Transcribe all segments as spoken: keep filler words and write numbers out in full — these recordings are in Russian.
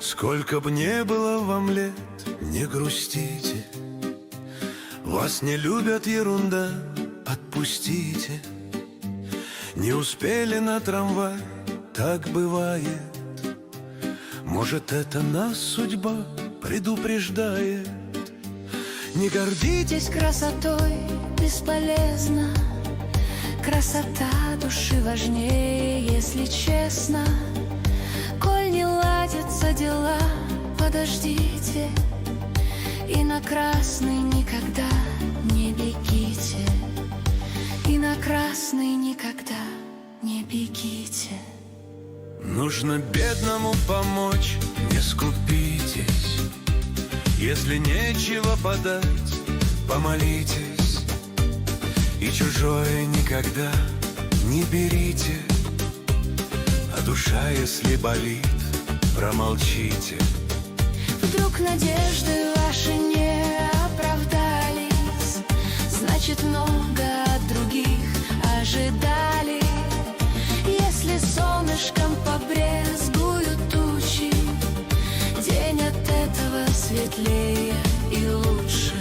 Сколько б не было вам лет, не грустите. Вас не любят, ерунда, отпустите. Не успели на трамвай, так бывает. Может, это нас судьба предупреждает. Не гордитесь красотой, бесполезно. Красота души важнее, если честно. Коль не ладятся дела, подождите. И на красный никогда не бегите. И на красный никогда не бегите. Нужно бедному помочь, не скупитесь. Если нечего подать, помолитесь. И чужое никогда не берите. А душа, если болит, промолчите. Вдруг надежды ваши не оправдались, значит, много от других ожидали. Если солнышком побрезгуют тучи, день от этого светлее и лучше.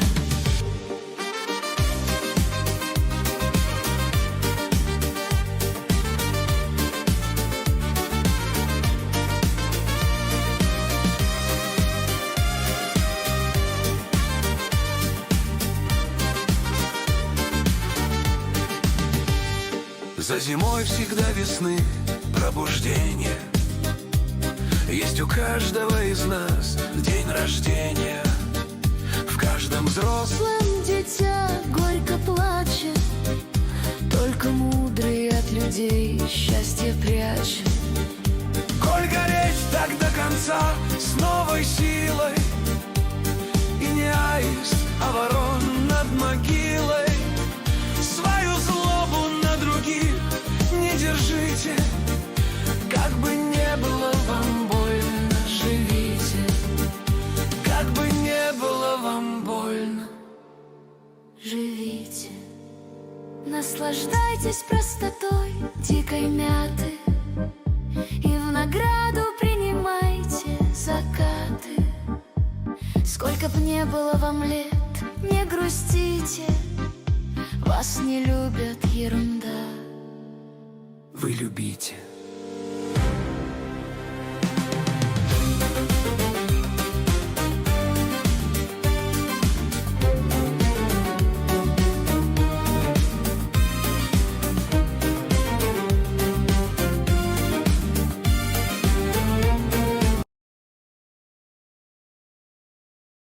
За зимой всегда весны пробуждение. Есть у каждого из нас день рождения. В каждом взрослом Дитя горько плачет, только мудрый от людей счастье прячет. коль гореть так до конца с новой силой. И не аист, а ворон над могилой. Свою злобу на других не держите. Как бы не было вам больно, живите. Как бы не было вам больно, живите. Наслаждайтесь простотой дикой мяты и в награду принимайте закаты. Сколько б не было вам лет, не грустите. Вас не любят, ерунда. вы любите.